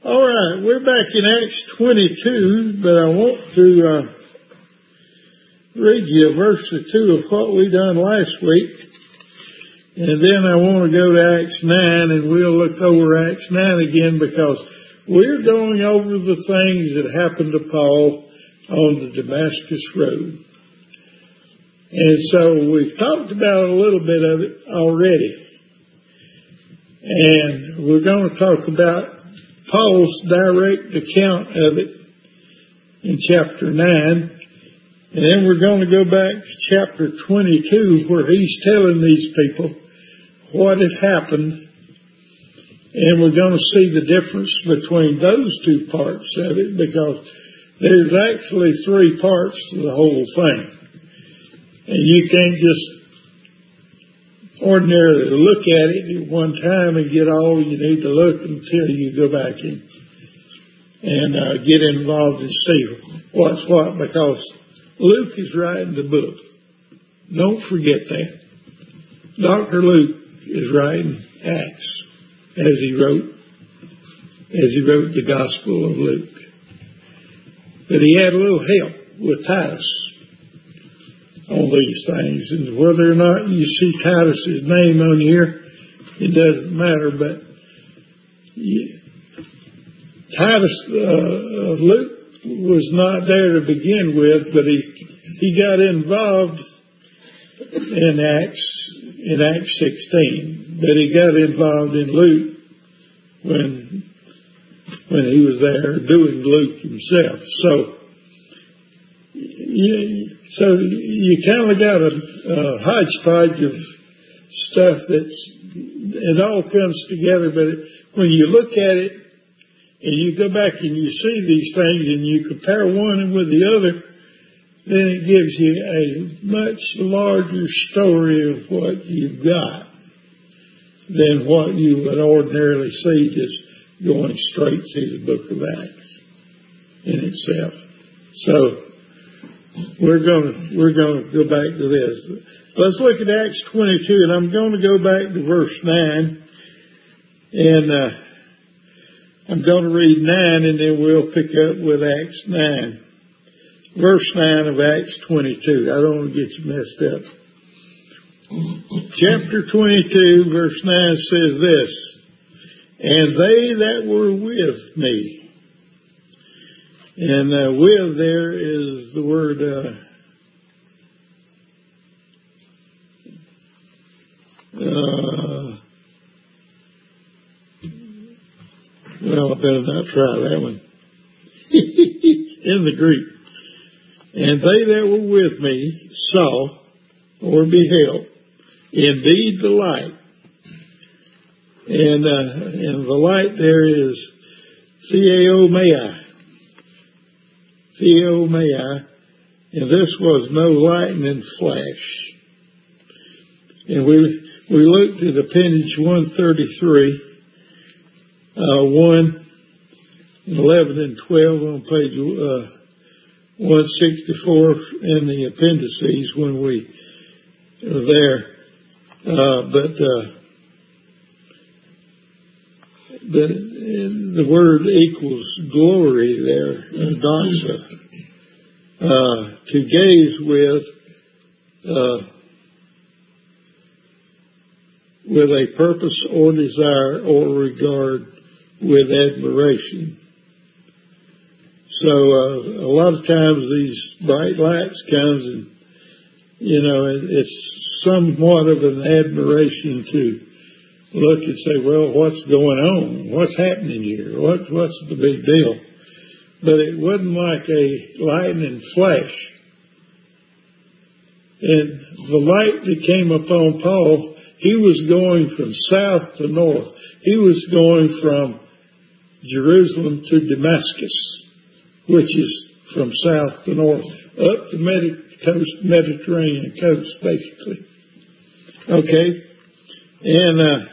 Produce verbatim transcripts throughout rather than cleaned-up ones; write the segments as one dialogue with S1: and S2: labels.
S1: All right, we're back in Acts twenty-two, but I want to uh, read you a verse or two of what we done last week. And then I want to go to Acts nine, and we'll look over Acts nine again, because we're going over the things that happened to Paul on the Damascus Road. And so we've talked about a little bit of it already. And we're going to talk about Paul's direct account of it in chapter nine. And then we're going to go back to chapter twenty-two, where he's telling these people what had happened. And we're going to see the difference between those two parts of it, because there's actually three parts to the whole thing. And you can't just ordinarily look at it at one time and get all you need to look until you go back in and uh, get involved and see what's what, because Luke is writing the book. Don't forget that. Doctor Luke is writing Acts as he wrote, as he wrote the Gospel of Luke. But he had a little help with Titus on these things. And whether or not you see Titus's name on here, it doesn't matter. But yeah, Titus, uh, Luke was not there to begin with, but he, he got involved in Acts, in Acts sixteen. But he got involved in Luke when, when he was there doing Luke himself. So, yeah, So you kind of got a, a hodgepodge of stuff that's, it all comes together, but it, when you look at it and you go back and you see these things and you compare one with the other, then it gives you a much larger story of what you've got than what you would ordinarily see just going straight through the book of Acts in itself. So, We're going to we're going to go back to this. Let's look at Acts twenty-two, and I'm going to go back to verse nine, and uh, I'm going to read nine, and then we'll pick up with Acts nine. Verse nine of Acts twenty-two. I don't want to get you messed up. Chapter twenty-two, verse nine says this: "And they that were with me." And uh, with there is the word, uh, uh, well, I better not try that one. In the Greek. "And they that were with me saw or beheld indeed the light." And, uh, and the light there is theomai. Theomai, and this was no lightning flash. And we we looked at appendage one thirty-three, uh, one, eleven, and twelve on page uh, one sixty-four in the appendices when we were there. Uh, but uh, the, the word equals glory there, doxa. Uh, to gaze with, uh, with a purpose or desire or regard with admiration. So uh, a lot of times these bright lights comes and, you know, it, it's somewhat of an admiration to look and say, well, what's going on? What's happening here? What, what's the big deal? But it wasn't like a lightning flash. And the light that came upon Paul, he was going from south to north. He was going from Jerusalem to Damascus, which is from south to north, up the Medi- coast, Mediterranean coast, basically. Okay? And, uh,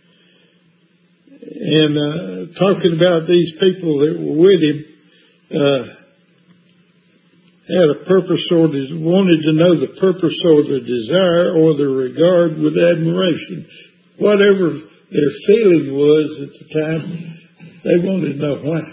S1: And uh, talking about these people that were with him, uh, had a purpose or des- wanted to know the purpose or the desire or the regard with admiration. Whatever their feeling was at the time, They wanted to know why.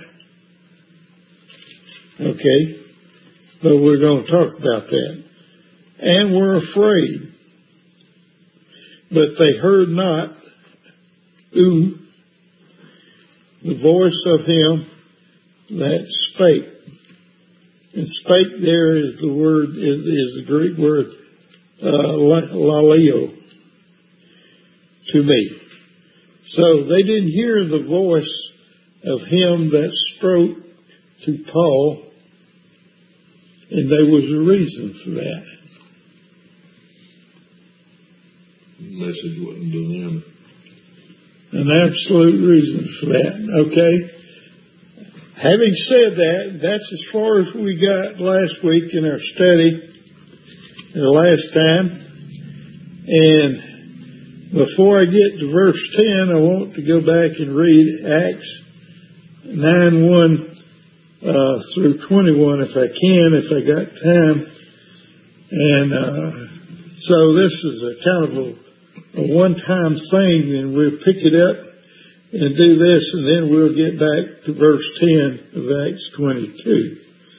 S1: Okay, but we're going to talk about that. And were afraid, but they heard not who the voice of him that spake. And spake there is the word, is, is the Greek word, uh, laleo, to me. So they didn't hear the voice of him that spoke to Paul, and there was a reason for that.
S2: The message wasn't to them.
S1: An absolute reason for that. Okay? Having said that, that's as far as we got last week in our study, the last time. And before I get to verse ten, I want to go back and read Acts nine one uh, through twenty-one if I can, if I got time. And uh, so this is a kind of a a one-time thing, and we'll pick it up and do this, and then we'll get back to verse ten of Acts twenty-two.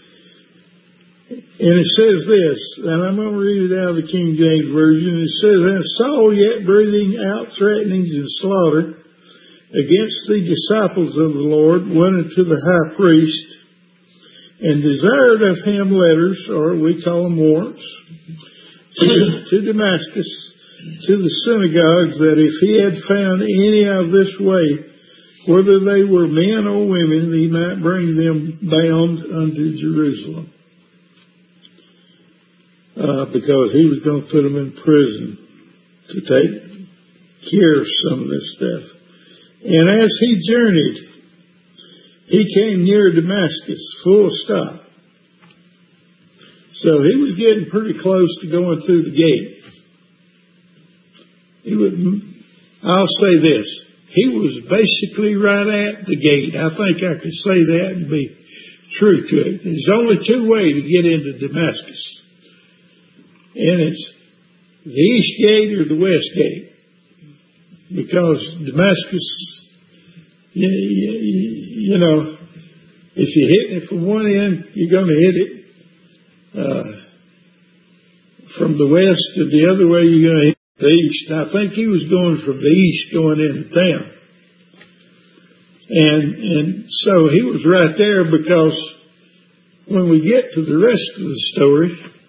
S1: And it says this, and I'm going to read it out of the King James Version. It says, and Saul, yet breathing out threatenings and slaughter against the disciples of the Lord, went unto the high priest and desired of him letters, or we call them warrants, to, to Damascus, to the synagogues, that if he had found any of this way, whether they were men or women, he might bring them bound unto Jerusalem. Uh, because he was going to put them in prison to take care of some of this stuff. And as he journeyed, he came near Damascus, full stop. So he was getting pretty close to going through the gate. He would, I'll say this, he was basically right at the gate. I think I could say that and be true to it. There's only two ways to get into Damascus. And it's the east gate or the west gate. Because Damascus, you, you, you know, if you hit it from one end, you're going to hit it uh, from the west, to the other way you're going to hit it the east. I think he was going from the east going into town. And and so he was right there, because when we get to the rest of the story,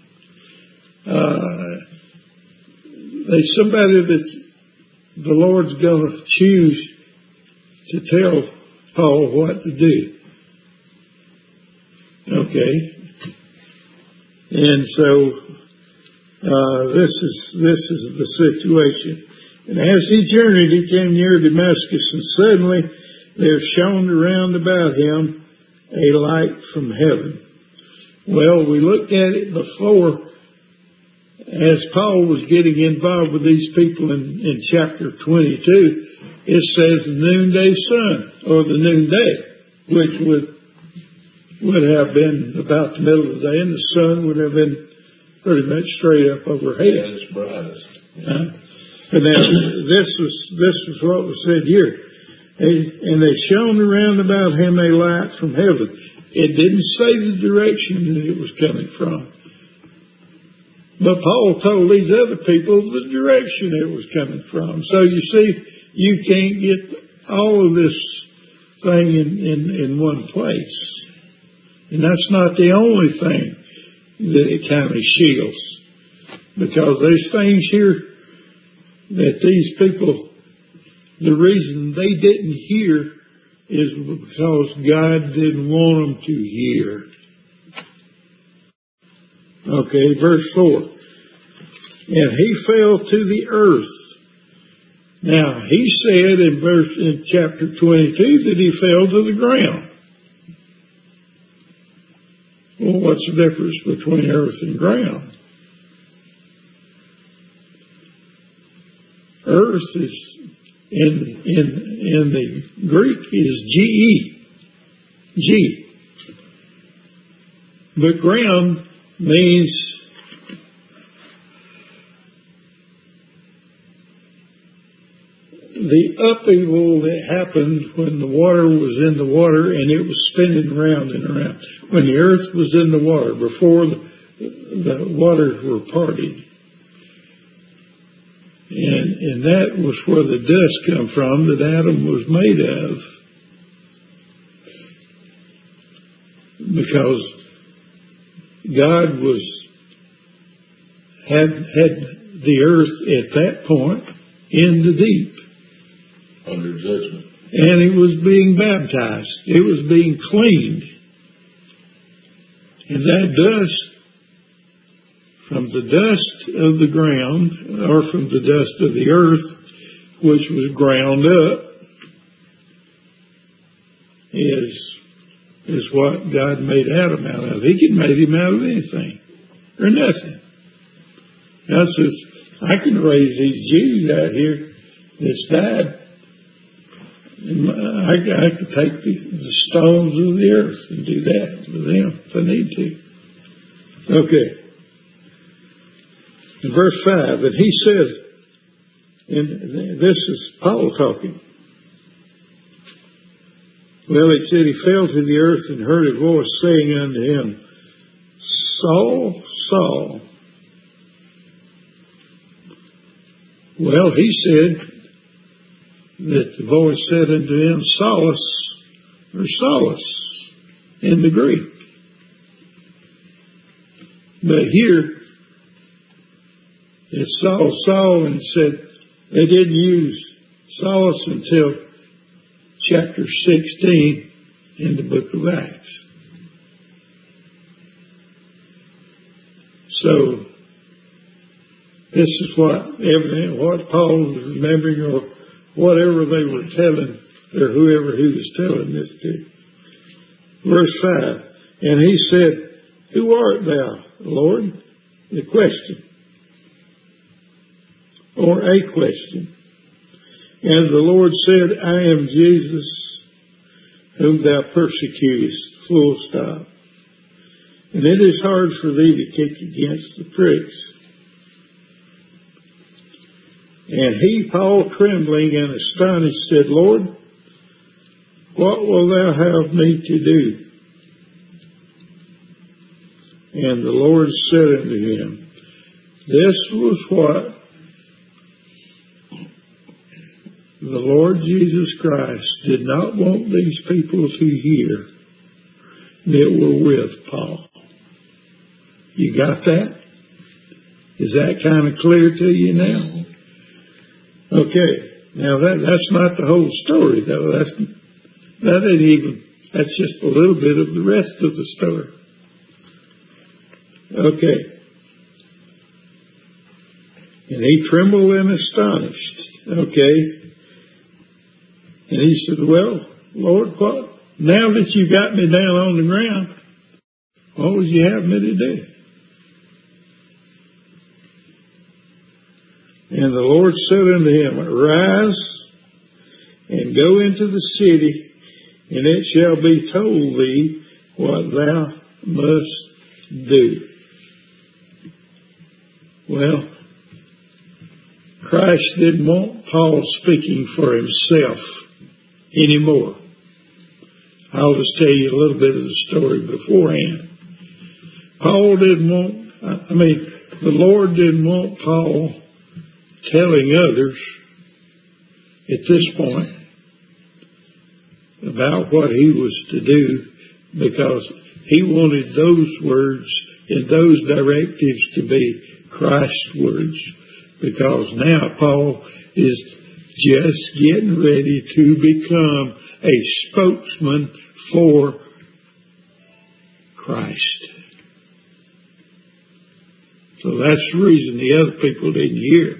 S1: uh, there's somebody that the Lord's going to choose to tell Paul what to do. Okay. And so Uh, this is this is the situation. And as he journeyed, he came near Damascus, and suddenly there shone around about him a light from heaven. Well, we looked at it before, as Paul was getting involved with these people in, in chapter twenty-two. It says the noonday sun, or the noonday, which would would have been about the middle of the day, and the sun would have been pretty much straight up overhead.
S2: Yeah, it's brightest. Yeah.
S1: Uh, but now this was this was what was said here, and, and they shone around about him a light from heaven. It didn't say the direction that it was coming from, but Paul told these other people the direction it was coming from. So you see, you can't get all of this thing in in, in one place, and that's not the only thing that it kind of shields, because there's things here that these people, the reason they didn't hear is because God didn't want them to hear. Okay, verse four. And he fell to the earth. Now, he said in verse in chapter twenty-two that he fell to the ground. Well, what's the difference between earth and ground? Earth is, in in in the Greek, is G E. G. But ground means the upheaval that happened when the water was in the water and it was spinning around and around. When the earth was in the water, before the, the waters were parted. And, and that was where the dust come from that Adam was made of. Because God was had had the earth at that point in the deep.
S2: Under judgment.
S1: And it was being baptized. It was being cleaned. And that dust, from the dust of the ground, or from the dust of the earth, which was ground up, is, is what God made Adam out of. He could make him out of anything, or nothing. God says, I can raise these Jews out here that's died. I, I could take the, the stones of the earth and do that with them if I need to. Okay. In verse five, and he said, and this is Paul talking. Well, it said he fell to the earth and heard a voice saying unto him, Saul, Saul. Well, he said that the voice said unto him, Saulus, or Saulus, in the Greek. But here, it's Saul, Saul, and it said they didn't use Saulus until chapter sixteen in the book of Acts. So, this is what evident, what Paul was remembering, or whatever they were telling, or whoever he was telling this to. Verse five, and he said, Who art thou, Lord? The question. Or a question. And the Lord said, I am Jesus, whom thou persecutest. Full stop. And it is hard for thee to kick against the pricks. And he, Paul, trembling and astonished, said, Lord, what wilt thou have me to do? And the Lord said unto him, This was what the Lord Jesus Christ did not want these people to hear that were with Paul. You got that? Is that kind of clear to you now? Okay, now that that's not the whole story, though. That's that ain't even. That's just a little bit of the rest of the story. Okay, and he trembled and astonished. Okay, and he said, "Well, Lord, what? Now that you got me down on the ground, what would you have me to do?" And the Lord said unto him, Arise and go into the city, and it shall be told thee what thou must do. Well, Christ didn't want Paul speaking for himself anymore. I'll just tell you a little bit of the story beforehand. Paul didn't want, I mean, the Lord didn't want Paul telling others at this point about what he was to do, because he wanted those words and those directives to be Christ's words, because now Paul is just getting ready to become a spokesman for Christ. So that's the reason the other people didn't hear.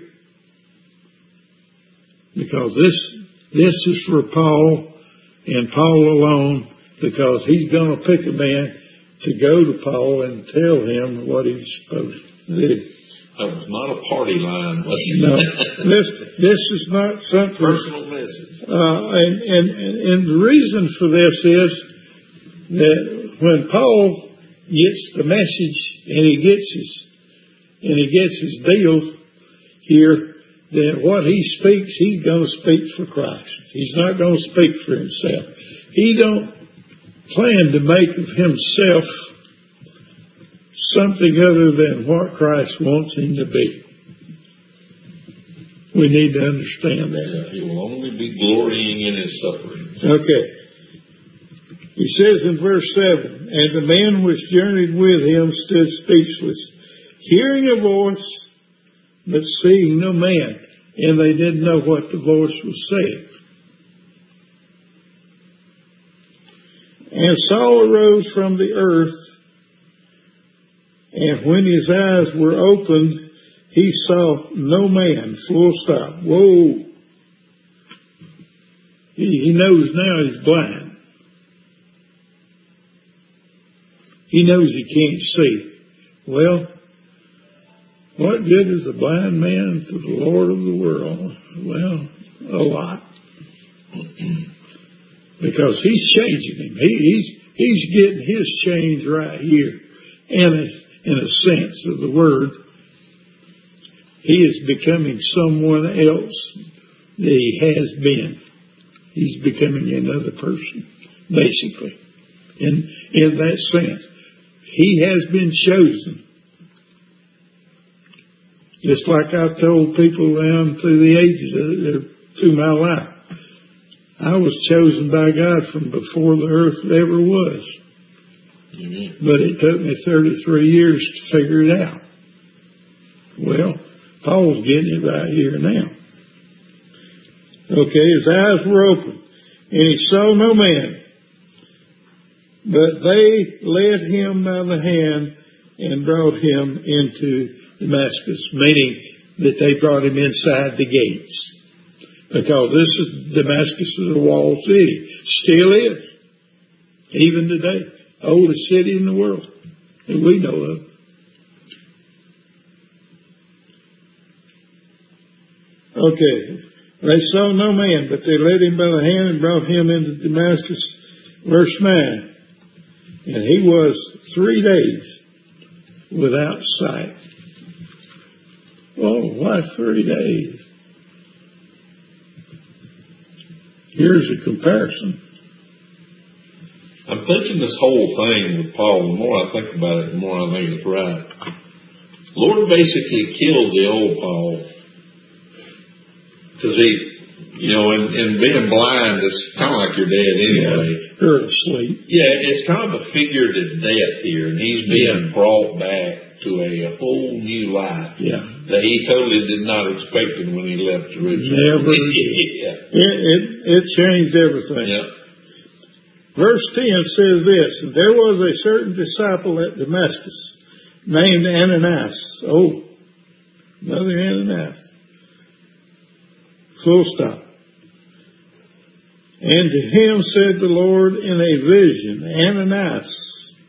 S1: Because this this is for Paul and Paul alone, because he's going to pick a man to go to Paul and tell him what he's supposed to do.
S2: That was not a party line, was it?
S1: No, this this is not something
S2: personal message.
S1: Uh, and, and and the reason for this is that when Paul gets the message and he gets his and he gets his deal here, then what he speaks, he's going to speak for Christ. He's not going to speak for himself. He don't plan to make of himself something other than what Christ wants him to be. We need to understand that.
S2: He will only be glorying in his sufferings.
S1: Okay. He says in verse seven, and the men which journeyed with him stood speechless, hearing a voice, but seeing no man. And they didn't know what the voice was saying. And Saul arose from the earth, and when his eyes were opened, he saw no man. Full stop. Whoa. He, he knows now he's blind. He knows he can't see. Well, what good is a blind man to the Lord of the world? Well, a lot. Because he's changing him. He, he's, he's getting his change right here. And in a sense of the word, he is becoming someone else that he has been. He's becoming another person, basically. In, in that sense, he has been chosen. Just like I've told people down through the ages, uh, through my life. I was chosen by God from before the earth ever was. Mm-hmm. But it took me thirty-three years to figure it out. Well, Paul's getting it right here now. Okay, his eyes were open, and he saw no man. But they led him by the hand and brought him into Damascus, meaning that they brought him inside the gates. Because this is Damascus is a walled city. Still is. Even today. Oldest city in the world that we know of. Okay. They saw no man, but they led him by the hand and brought him into Damascus. Verse nine. And he was three days without sight. Oh, why three days? Here's a comparison.
S2: I'm thinking this whole thing with Paul, the more I think about it, the more I think it's right. Lord basically killed the old Paul. Because he, you know, and, and being blind is kind of like your dad anyway.
S1: Yeah, you're asleep.
S2: Yeah, it's kind of a figurative death here, and he's being yeah. brought back to a whole new life.
S1: Yeah.
S2: That he totally did not expect it when he left Jerusalem.
S1: Never did.
S2: yeah.
S1: it, it, it changed everything.
S2: Yeah.
S1: Verse ten says this, and there was a certain disciple at Damascus named Ananias. Oh, another Ananias. Full stop. And to him said the Lord in a vision, Ananias.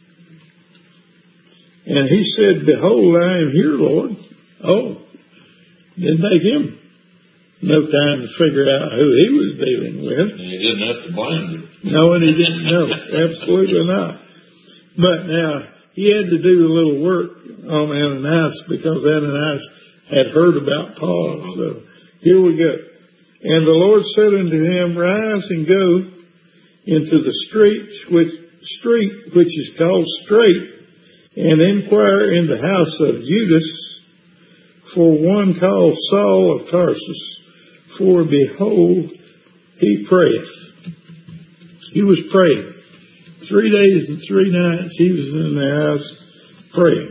S1: And he said, behold, I am here, Lord. Oh, didn't take him no time to figure out who he was dealing with.
S2: And he didn't have to blind him.
S1: No, and he didn't know. Absolutely not. But now, he had to do a little work on Ananias because Ananias had heard about Paul. So here we go. And the Lord said unto him, rise and go into the street which, street which is called Straight, and inquire in the house of Judas for one called Saul of Tarsus. For behold, he prayeth. He was praying. Three days and three nights he was in the house praying.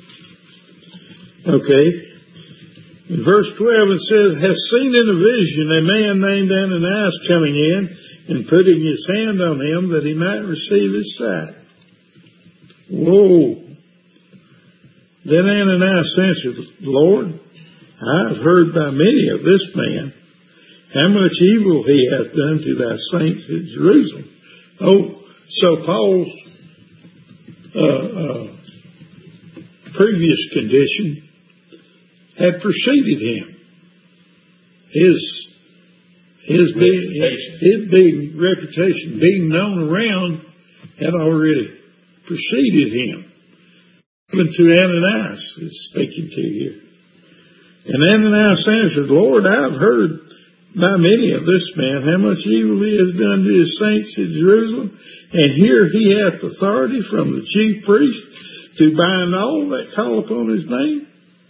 S1: Okay. In verse twelve it says, has seen in a vision a man named Ananias coming in and putting his hand on him that he might receive his sight. Whoa. Then Ananias answered, Lord, I have heard by many of this man how much evil he hath done to thy saints at Jerusalem. Oh, so Paul's uh, uh, previous condition had preceded him. His his being, his being reputation, being known around, had already preceded him. Even to Ananias is speaking to you. And Ananias answered, Lord, I have heard by many of this man how much evil he has done to his saints at Jerusalem, and here he hath authority from the chief priest to bind all that call upon his name.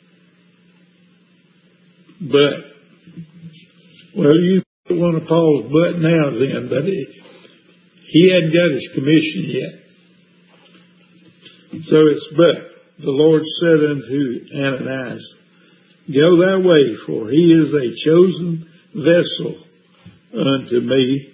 S1: But, well, you put one of Paul's but now then, but it, he hadn't got his commission yet. So it's but. The Lord said unto Ananias, Go thy way, for he is a chosen vessel unto me.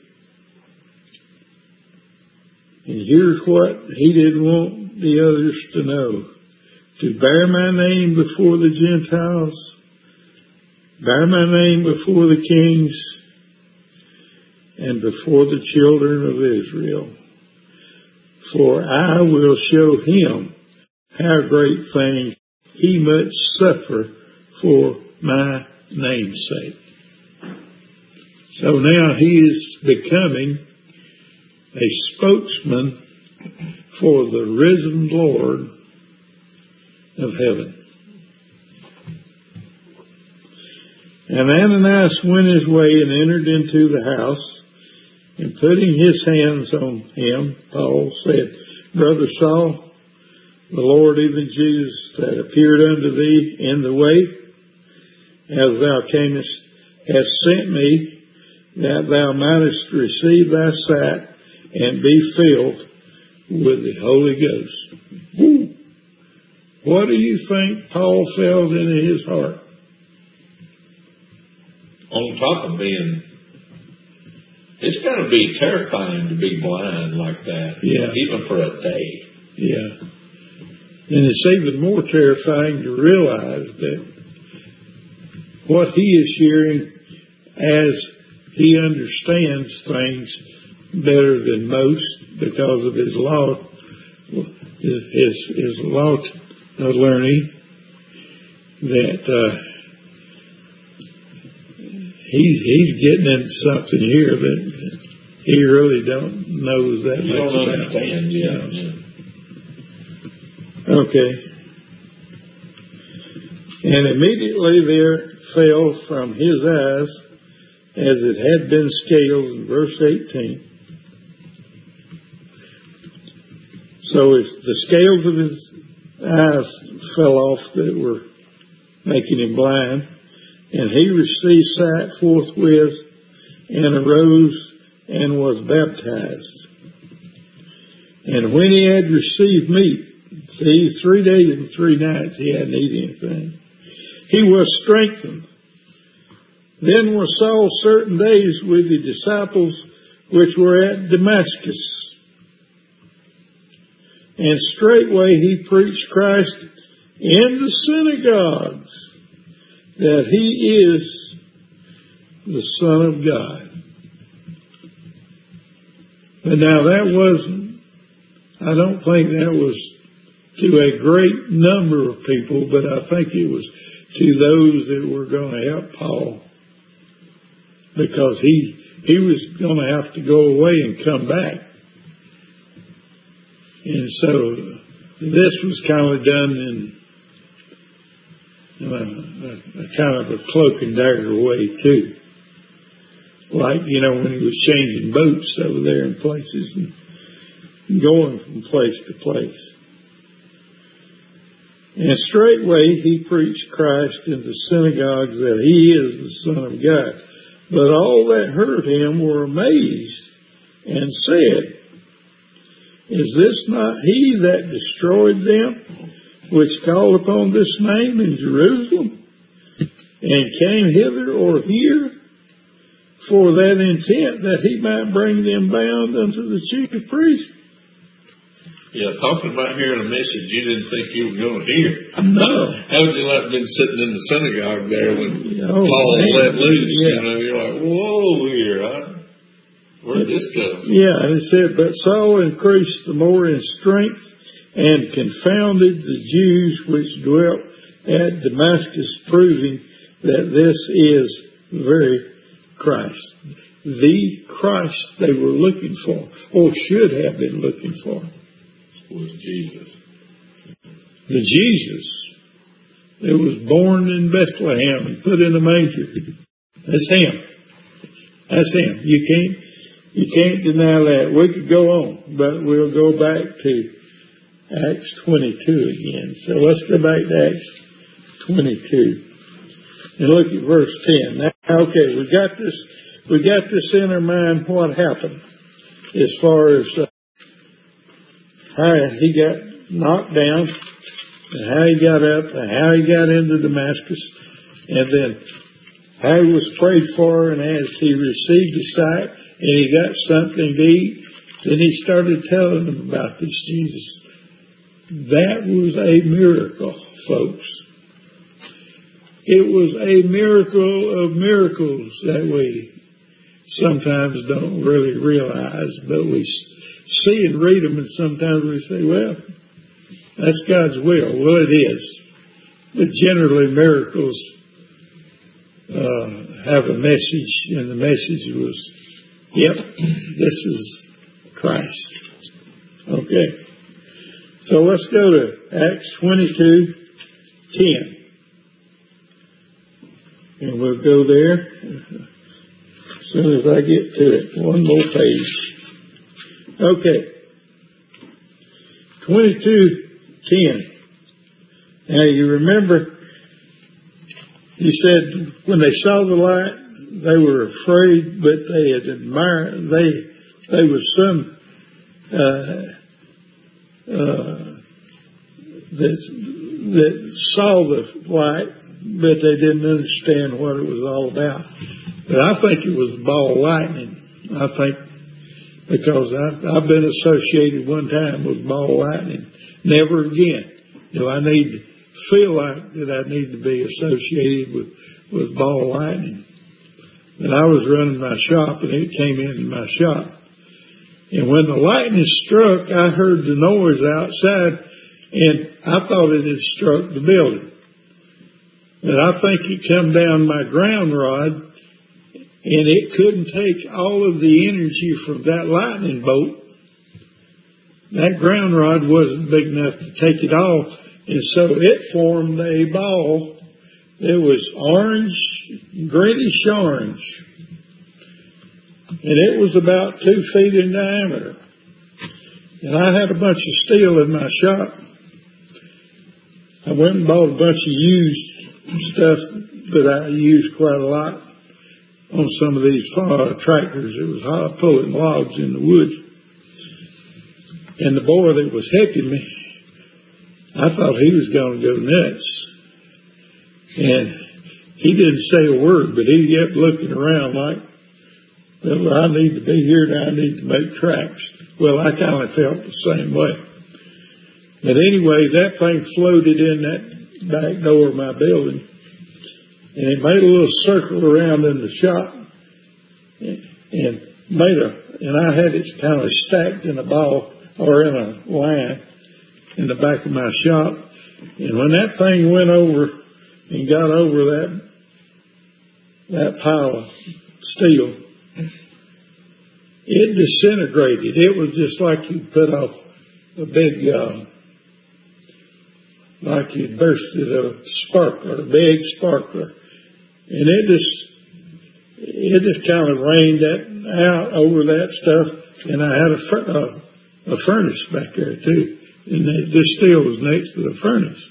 S1: And here's what he didn't want the others to know. To bear my name before the Gentiles, bear my name before the kings, and before the children of Israel. For I will show him how great things he must suffer for my name's sake. So now he is becoming a spokesman for the risen Lord of heaven. And Ananias went his way and entered into the house, and putting his hands on him, Paul said, Brother Saul, the Lord, even Jesus, that appeared unto thee in the way, as thou camest, hath sent me, that thou mightest receive thy sight and be filled with the Holy Ghost. Woo. What do you think Paul felt in his heart?
S2: On top of being, it's got to be terrifying to be blind like that,
S1: yeah.
S2: even for a day.
S1: Yeah. And it's even more terrifying to realize that what he is hearing, as he understands things better than most because of his law, his, his law learning, that uh, he, he's getting into something here that he really don't know that
S2: you
S1: much
S2: don't
S1: about.
S2: Understand, yeah, yeah.
S1: Okay. And immediately there fell from his eyes, as it had been scales, in verse eighteen. So if the scales of his eyes fell off that were making him blind, and he received sight forthwith, and arose and was baptized. And when he had received meat, see, three days and three nights he hadn't eaten anything, he was strengthened. Then was Saul certain days with the disciples which were at Damascus. And straightway he preached Christ in the synagogues, that he is the Son of God. But now that wasn't, I don't think that was to a great number of people, but I think it was to those that were going to help Paul, because he he was going to have to go away and come back. And so this was kind of done in a, a, a kind of a cloak and dagger way too. Like, you know, when he was changing boats over there in places and going from place to place. And straightway he preached Christ in the synagogues, that he is the Son of God. But all that heard him were amazed and said, Is this not he that destroyed them which called upon this name in Jerusalem, and came hither or here for that intent, that he might bring them bound unto the chief priest?
S2: Yeah, talking about hearing a message you didn't think you were going to hear.
S1: No.
S2: How would you like been sitting in the synagogue there when
S1: oh,
S2: Paul
S1: man.
S2: let loose?
S1: Yeah.
S2: You know, you're like, whoa, here, huh? Where'd this go?
S1: Yeah, and it said, But Saul increased the more in strength, and confounded the Jews which dwelt at Damascus, proving that this is very Christ. The Christ they were looking for, or should have been looking for,
S2: was Jesus.
S1: The Jesus that was born in Bethlehem and put in a manger. That's him. That's him. You can't, you can't deny that. We could go on, but we'll go back to Acts twenty-two again. So let's go back to Acts twenty-two and look at verse ten. Now, okay, we got this, we got this in our mind what happened as far as uh, how he got knocked down, and how he got up, and how he got into Damascus, and then how he was prayed for, and as he received the sight, and he got something to eat, then he started telling them about this Jesus. That was a miracle, folks. It was a miracle of miracles that we sometimes don't really realize, but we see and read them, and sometimes we say, well, that's God's will. Well, it is. But generally, miracles uh, have a message, and the message was, yep, this is Christ. Okay. So let's go to Acts twenty-two ten. And we'll go there as soon as I get to it. One more page. Okay. twenty-two ten. Now you remember, you said when they saw the light, they were afraid, but they had admired, they, they were some, uh, uh, that, that saw the light, but they didn't understand what it was all about. But I think it was ball lightning. I think because I've, I've been associated one time with ball lightning. Never again do I need to feel like that I need to be associated with, with ball lightning. And I was running my shop, and it came into my shop. And when the lightning struck, I heard the noise outside, and I thought it had struck the building. But I think it come down my ground rod, and it couldn't take all of the energy from that lightning bolt. That ground rod wasn't big enough to take it all, and so it formed a ball. It was orange, greenish orange, and it was about two feet in diameter. And I had a bunch of steel in my shop. I went and bought a bunch of used stuff that I used quite a lot on some of these uh, tractors. It was hard pulling logs in the woods. And the boy that was helping me, I thought he was going to go nuts. And he didn't say a word, but he kept looking around like, well, I need to be here and I need to make tracks. Well, I kind of felt the same way. But anyway, that thing floated in that back door of my building, and it made a little circle around in the shop, and made a, and I had it kind of stacked in a ball or in a line in the back of my shop. And when that thing went over and got over that that pile of steel, it disintegrated. It was just like you put off a big, uh, like you bursted a sparkler, a big sparkler. And it just, it just kind of rained that out over that stuff. And I had a, a, a furnace back there too. And this steel was next to the furnace.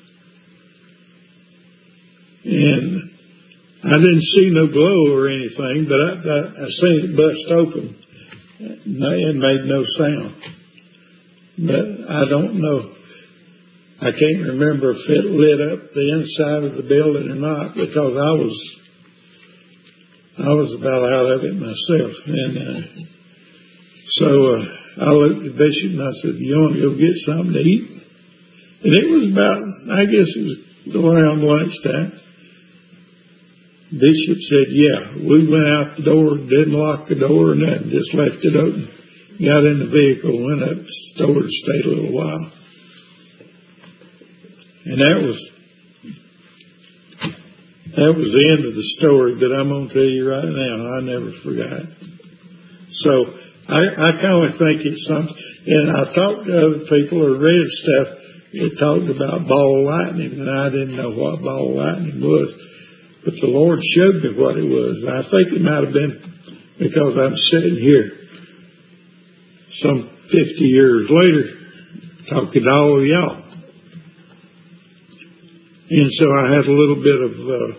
S1: And I didn't see no glow or anything, but I, I, I seen it bust open. It made no sound. But I don't know. I can't remember if it lit up the inside of the building or not, because I was I was about out of it myself. And uh, so uh, I looked at Bishop and I said, "You want to go get something to eat?" And it was about, I guess it was around lunchtime. Bishop said, "Yeah." We went out the door, didn't lock the door or nothing, just left it open. Got in the vehicle, went up to the store to stay a little while. And that was that was the end of the story, but I'm going to tell you right now, I never forgot. So I, I kind of think it's something, and I talked to other people or read stuff that talked about ball lightning, and I didn't know what ball lightning was, but the Lord showed me what it was. And I think it might have been because I'm sitting here some fifty years later talking to all of y'all. And so I had a little bit of uh,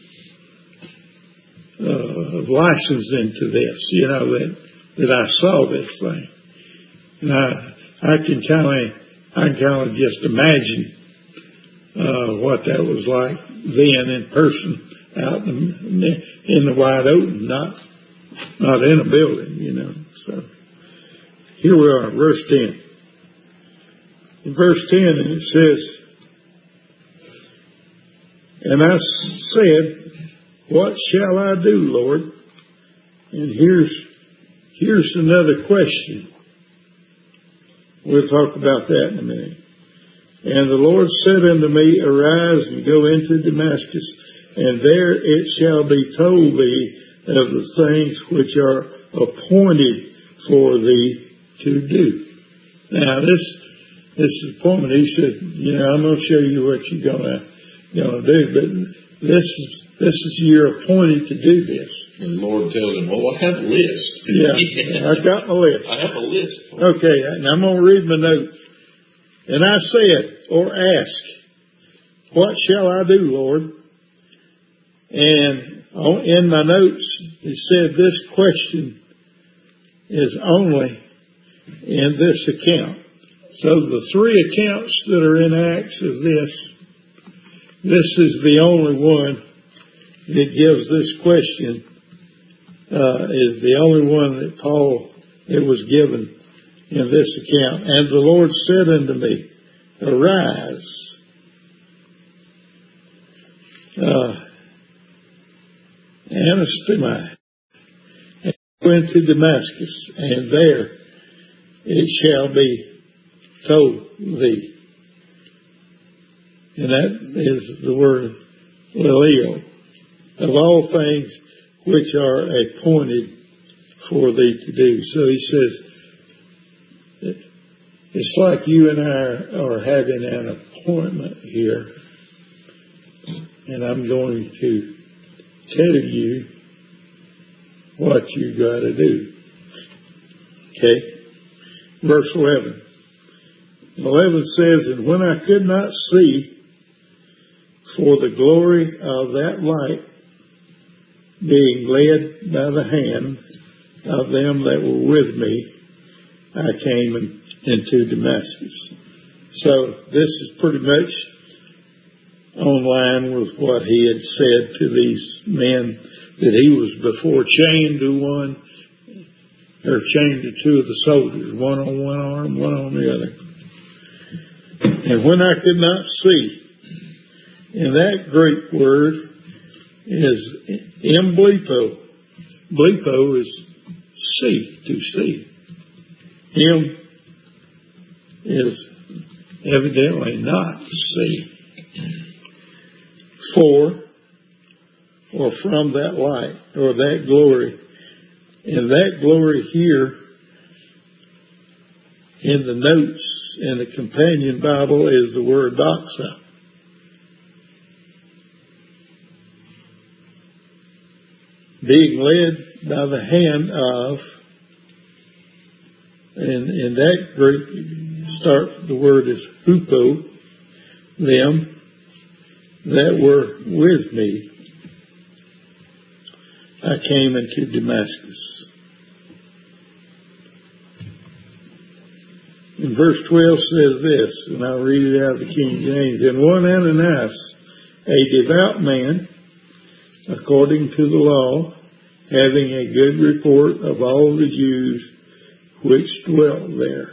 S1: uh, license into this, you know, that, that I saw this thing. And I, I can kind of, I can kind of just imagine uh, what that was like then in person, out in the, in the wide open, not not in a building, you know. So here we are, verse ten. In verse ten, and it says, "And I said, what shall I do, Lord?" And here's here's another question. We'll talk about that in a minute. "And the Lord said unto me, Arise and go into Damascus, and there it shall be told thee of the things which are appointed for thee to do." Now this this is appointment. He said, you know, I'm going to show you what you're gonna gonna do, but this is this is you're appointed to do this.
S2: And the Lord tells him, "Well, I have a list."
S1: Yeah, I've got my list.
S2: I have a list.
S1: Okay, and I'm going to read my notes. "And I said," or ask, "What shall I do, Lord?" And in my notes, it said this question is only in this account. So the three accounts that are in Acts is this. This is the only one that gives this question, uh, is the only one that Paul, it was given in this account. "And the Lord said unto me, Arise, uh, anastomai, and go into Damascus, and there it shall be told thee." And that is the word lelio, "of all things which are appointed for thee to do." So he says, it's like you and I are having an appointment here, and I'm going to tell you what you got to do. Okay? Verse eleven. eleven says, "And when I could not see for the glory of that light, being led by the hand of them that were with me, I came in, into Damascus." So this is pretty much on line with what he had said to these men, that he was before chained to one, or chained to two of the soldiers, one on one arm, one on the other. "And when I could not see," and that Greek word is emblepo. Blepo is see, to see. Him is evidently not see. "For," or from that light, or that glory. And that glory here in the notes in the companion Bible is the word doxa. Being led by the hand of, and in that Greek start, the word is hupo, them that were with me, I came into Damascus. And verse twelve says this, and I'll read it out of the King James. "And one Ananias, a devout man, according to the law, having a good report of all the Jews which dwelt there."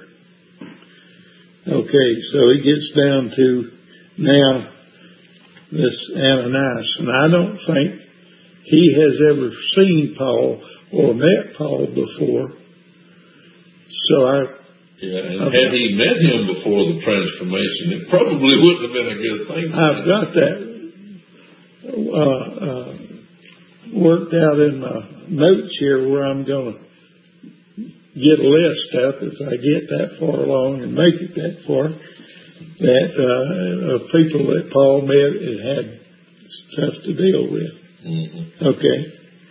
S1: Okay, so he gets down to now this Ananias, and I don't think he has ever seen Paul or met Paul before. So I...
S2: Yeah, and I've, had he met him before the transformation, it probably wouldn't have been a good thing.
S1: I've got that uh, uh, worked out in my notes here where I'm going to get a list up if I get that far along and make it that far, that uh, of people that Paul met and had stuff to deal with.
S2: Mm-hmm.
S1: Okay.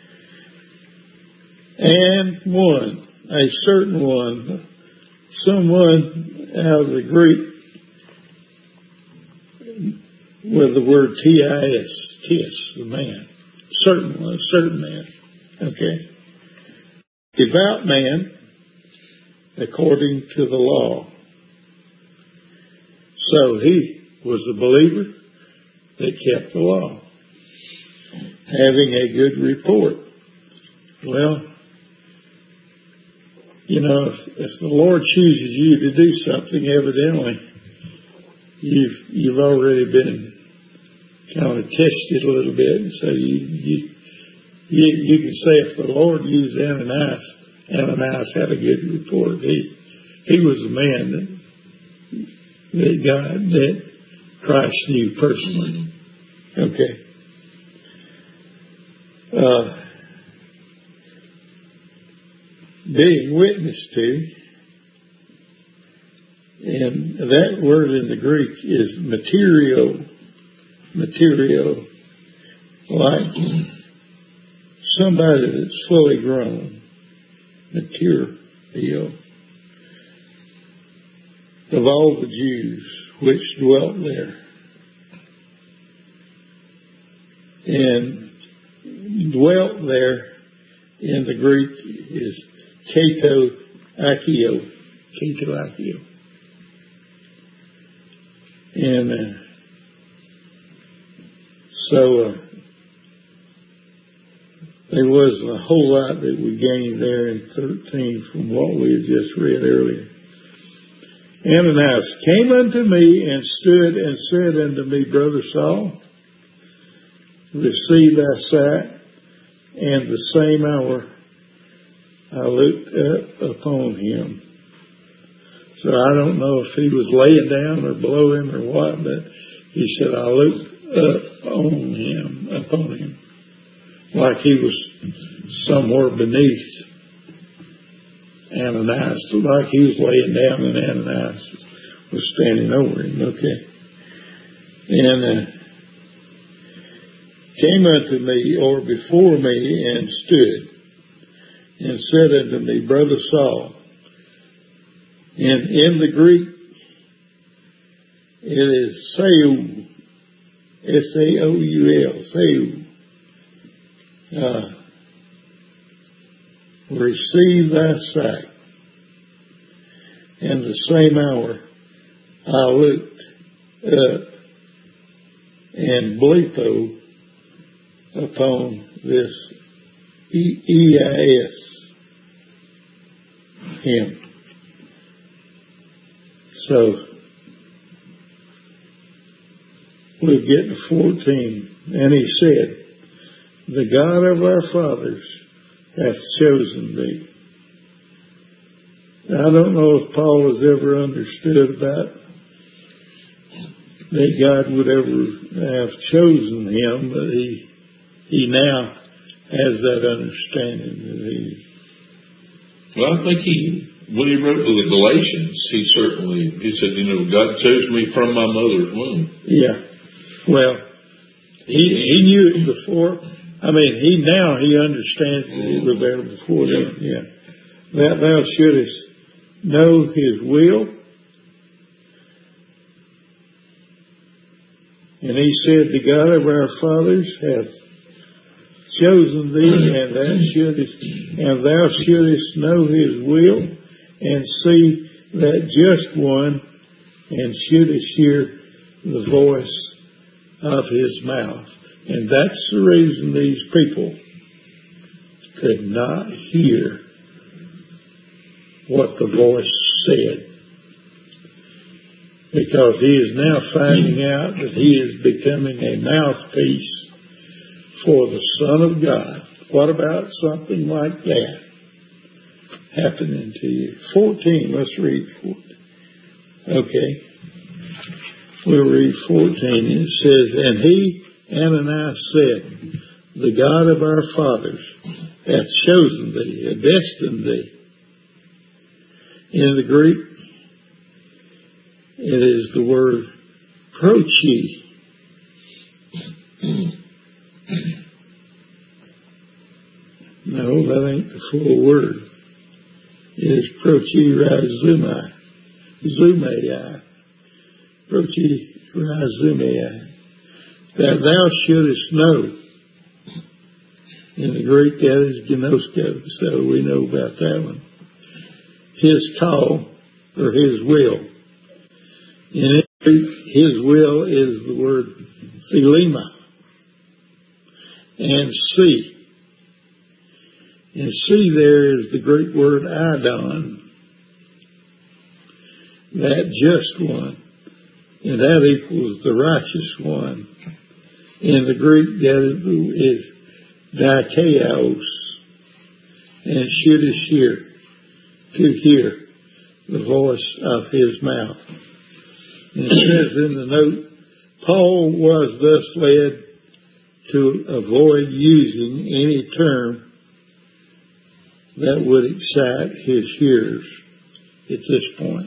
S1: And one, a certain one, someone out of the Greek with the word T I S, tis, the man, certain one, certain man. Okay. Devout man, according to the law. So he was a believer that kept the law, having a good report. Well, you know, if, if the Lord chooses you to do something, evidently you've you've already been kind of tested a little bit, and so you you you, you can say if the Lord used Ananias, Ananias had a good report. He he was a man that that God that Christ knew personally. Okay. Uh, being witnessed to, and that word in the Greek is material, material, like somebody that's fully grown, material, of all the Jews which dwelt there. And dwelt there in the Greek is kato akio, kato akio. And uh, so uh, there was a whole lot that we gained there in thirteen from what we had just read earlier. Ananias came unto me and stood and said unto me, Brother Saul, receive thy sight. And the same hour I looked up upon him. So I don't know if he was laying down or below him or what, but he said, I looked up on him, upon him, like he was somewhere beneath Ananias, like he was laying down and Ananias was standing over him. Okay. And uh, came unto me, or before me, and stood, and said unto me, Brother Saul. And in the Greek, it is Saul, S A O U L, Saul. Uh, receive thy sight. And the same hour I looked up, and blepo upon this E I S, him. So we'll get to fourteen. And he said, the God of our fathers hath chosen thee. Now, I don't know if Paul has ever understood about that God would ever have chosen him, but he he now has that understanding that he.
S2: Well, I think he, when he wrote to the Galatians, he certainly, he said, you know, God chose me from my mother's womb.
S1: Yeah. Well, he he knew it before. I mean, he now he understands that it was there before then. Yeah. That thou shouldest know his will. And he said, the God of our fathers hath chosen thee, and thou shouldest, and thou shouldest know his will, and see that just one, and shouldest hear the voice of his mouth. And that's the reason these people could not hear what the voice said. Because he is now finding out that he is becoming a mouthpiece for the Son of God. What about something like that happening to you? fourteen, let's read fourteen. Okay. We'll read fourteen. It says, and he, Ananias, said, the God of our fathers hath chosen thee, hath destined thee. In the Greek, it is the word prochi. No, that ain't the full word. It is prochi razumai. Zumai. Prochi razumai. That thou shouldest know. In the Greek, that is gnosko, so we know about that one. His call, or his will. In Greek, his will is the word thelema. And see. And see there is the Greek word Adon. That just one. And that equals the righteous one. In the Greek, that is dikaios, and shouldest hear, to hear the voice of his mouth. And it says in the note, Paul was thus led to avoid using any term that would excite his hearers at this point.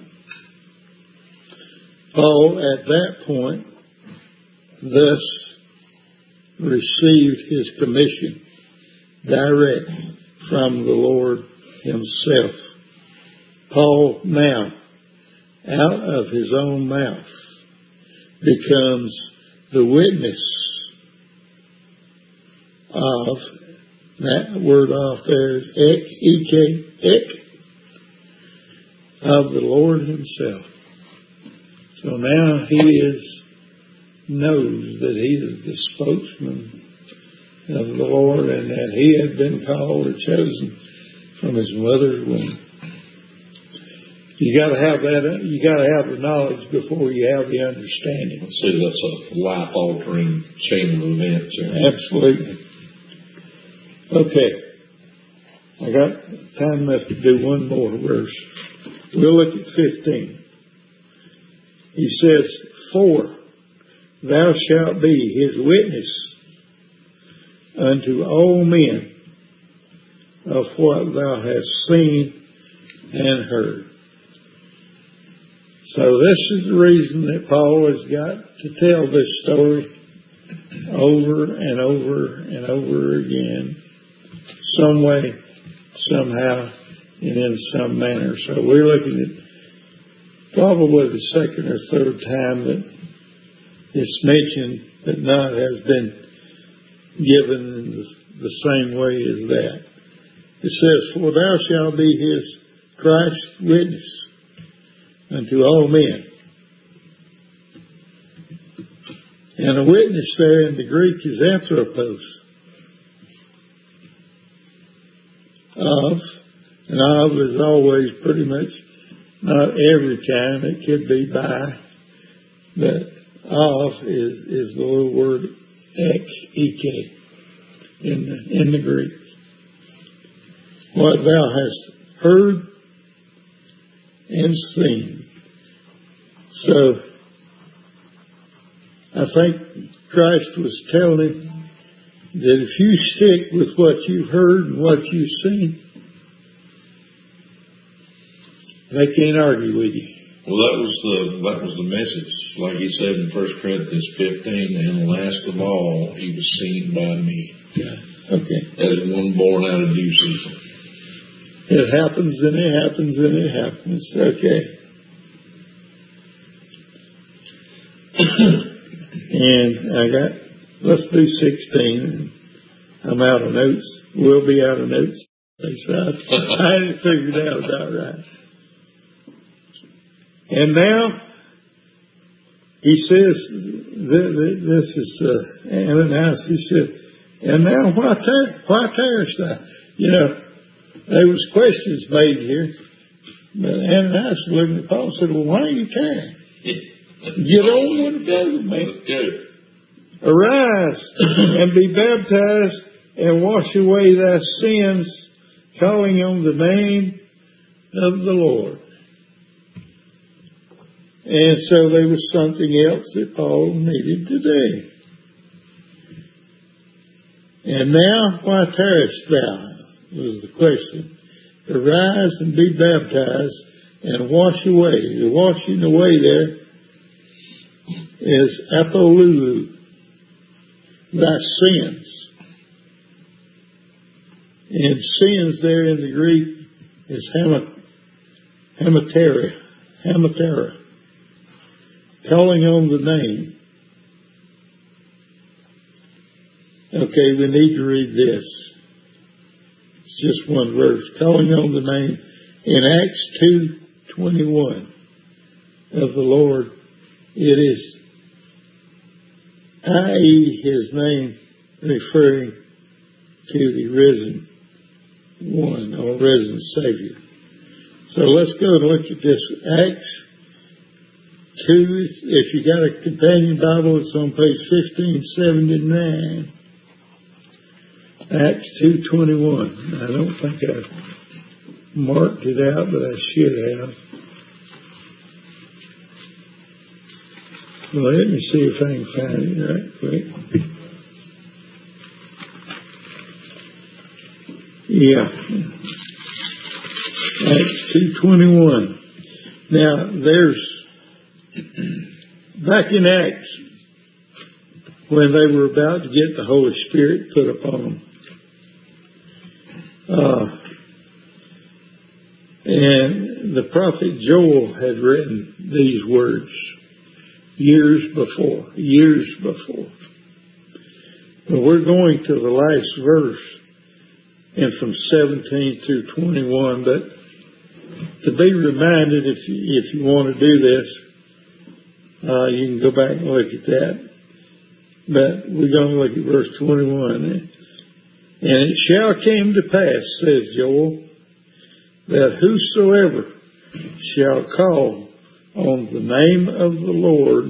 S1: Paul, at that point, thus received his commission direct from the Lord himself. Paul now, out of his own mouth, becomes the witness of, that word off there is ek, ek, ek, of the Lord himself. So now he is knows that he is the spokesman of the Lord and that he had been called or chosen from his mother's womb. You got to have that. You got to have the knowledge before you have the understanding.
S2: See, that's a life-altering chain of events. Here.
S1: Absolutely. Okay, I got time left to do one more verse. We'll look at fifteen. He says, "For thou shalt be his witness unto all men of what thou hast seen and heard." So this is the reason that Paul has got to tell this story over and over and over again, some way, somehow, and in some manner. So we're looking at probably the second or third time that it's mentioned, but not has been given in the, the same way as that. It says, "For thou shalt be his Christ's witness unto all men." And a witness there in the Greek is anthropos. Of, and of is always pretty much, not every time, it could be by, but of is, is the little word ek, ek, in the, in the Greek. What thou hast heard and seen. So, I think Christ was telling him that if you stick with what you've heard and what you've seen, they can't argue with you.
S2: Well, that was the that was the message. Like he said in First Corinthians fifteen, and last of all, he was seen by me.
S1: Yeah. Okay.
S2: As one born out of due season.
S1: It happens and it happens and it happens. Okay. And I got, let's do sixteen. I'm out of notes. We'll be out of notes. I hadn't figured out about right. And now, he says, this is uh, Ananias, he said, "And now why, tar- why tarriest thou?" You know, there was questions made here. But Ananias looked at Paul and said, "Well, why are you tarrying? Get on with the go, man. Arise and be baptized and wash away thy sins, calling on the name of the Lord." And so there was something else that Paul needed to do. "And now, why tarriest thou?" was the question. "Arise and be baptized and wash away. The washing away there is apolulu, thy sins. And sins there in the Greek is hamatera, hamatera, calling on the name. Okay, we need to read this. It's just one verse. Calling on the name in Acts two twenty-one of the Lord. It is, that is his name, referring to the risen one, or risen Savior. So let's go and look at this. Acts two, if you got a companion Bible, it's on page fifteen seventy-nine. Acts two twenty-one. I don't think I marked it out, but I should have. Well, let me see if I can find it right quick. Yeah. Acts two twenty-one. Now, there's, back in Acts, when they were about to get the Holy Spirit put upon them, Uh, and the prophet Joel had written these words years before, years before. But we're going to the last verse, and from seventeen through twenty-one, but to be reminded, if you, if you want to do this, uh, you can go back and look at that. But we're going to look at verse twenty-one. And it shall come to pass, says Joel, that whosoever shall call on the name of the Lord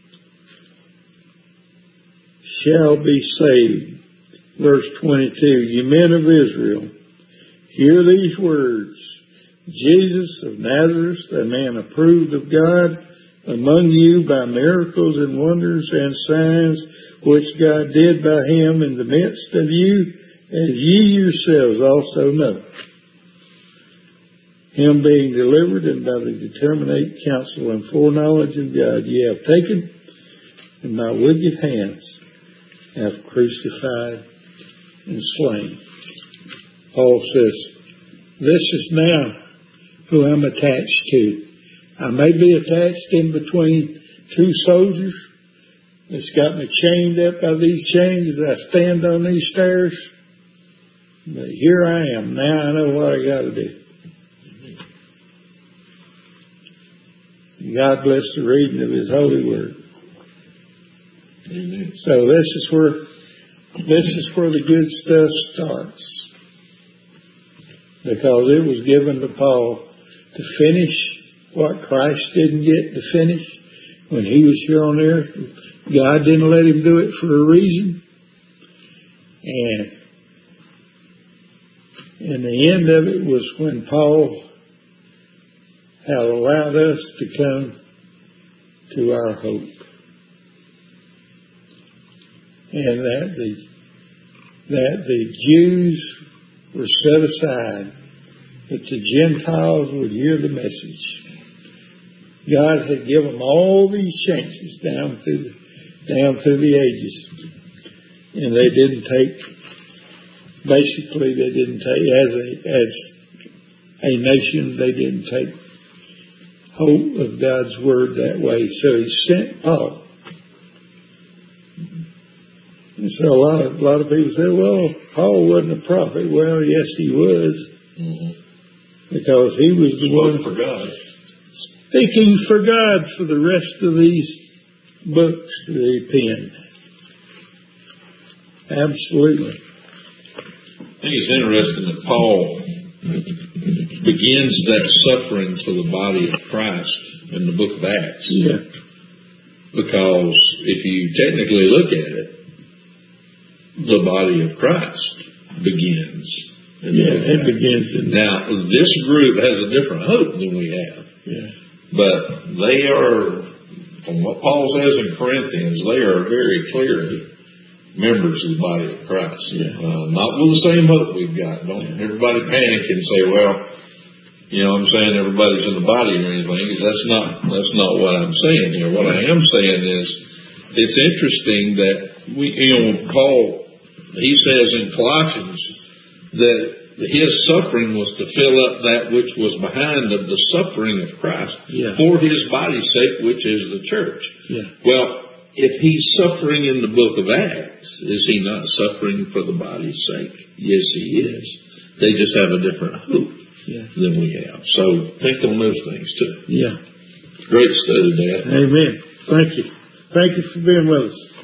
S1: shall be saved. Verse twenty-two, ye men of Israel, hear these words. Jesus of Nazareth, a man approved of God among you by miracles and wonders and signs which God did by him in the midst of you, as ye yourselves also know. Him being delivered, and by the determinate counsel and foreknowledge of God ye have taken, and by wicked hands have crucified and slain. Paul says, this is now who I'm attached to. I may be attached in between two soldiers that's got me chained up by these chains as I stand on these stairs. But here I am. Now I know what I got to do. God bless the reading of his holy word. Amen. So this is where this is where the good stuff starts. Because it was given to Paul to finish what Christ didn't get to finish when he was here on earth. God didn't let him do it for a reason. And And the end of it was when Paul had allowed us to come to our hope. And that the, that the Jews were set aside, that the Gentiles would hear the message. God had given them all these chances down through the, down through the ages. And they didn't take Basically, they didn't take, as a, as a nation, they didn't take hold of God's word that way. So he sent Paul. And so a lot of, a lot of people say, well, Paul wasn't a prophet. Well, yes, he was. Mm-hmm. Because he was the one
S2: for God.
S1: Speaking for God for the rest of these books that he penned. Absolutely.
S2: I think it's interesting that Paul begins that suffering for the body of Christ in the book of Acts.
S1: Yeah.
S2: Because if you technically look at it, the body of Christ begins.
S1: Yeah, it begins. In
S2: now, this group has a different hope than we have.
S1: Yeah.
S2: But they are, from what Paul says in Corinthians, they are very clearly members of the body of Christ.
S1: Yeah.
S2: Uh, not with the same hope we've got. Don't everybody panic and say, well, You know what I'm saying? Everybody's in the body or anything. That's not, that's not what I'm saying here. What I am saying is, it's interesting that we, you know, Paul, he says in Colossians that his suffering was to fill up that which was behind of the suffering of Christ
S1: yeah.
S2: for his body's sake, which is the church.
S1: Yeah.
S2: Well, if he's suffering in the book of Acts, is he not suffering for the body's sake? Yes, he is. They just have a different hope yeah. than we have. So think on those things too.
S1: Yeah.
S2: Great study, Dad.
S1: Amen. Thank you. Thank you for being with us.